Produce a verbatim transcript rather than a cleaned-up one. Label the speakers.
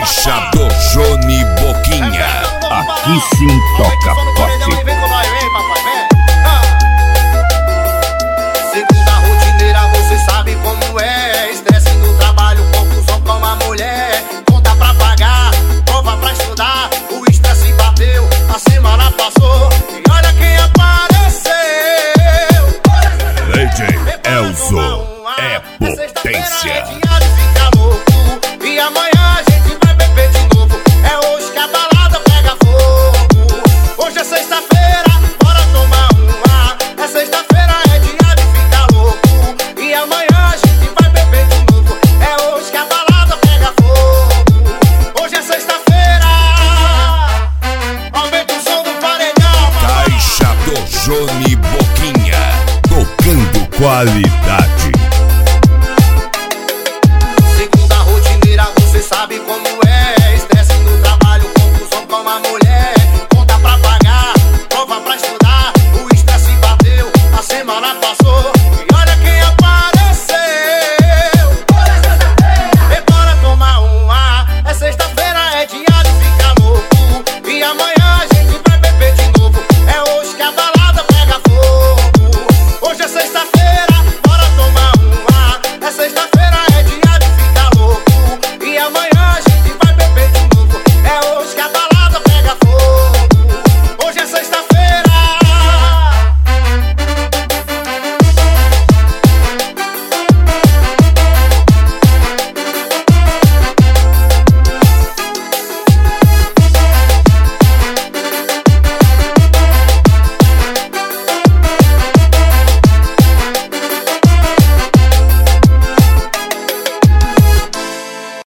Speaker 1: Caixa do Johnny Boquinha. Aqui sim toca forte.
Speaker 2: Vem com nós, vem papai, vem. Segunda rotineira, você sabe como é. Estresse no trabalho, confusão com a mulher. Conta pra pagar, prova pra estudar. O estresse bateu, a semana passou. E olha quem apareceu.
Speaker 1: D J Elzo é potência.
Speaker 2: E amanhã a gente vai beber de novo. É hoje que a balada pega fogo. Hoje é sexta-feira, bora tomar uma. É sexta-feira, é dia de ficar louco. E amanhã a gente vai beber de novo. É hoje que a balada pega fogo. Hoje é sexta-feira. Aumenta o som do paredão.
Speaker 1: Caixa do Johnny Boquinha, tocando qualidade.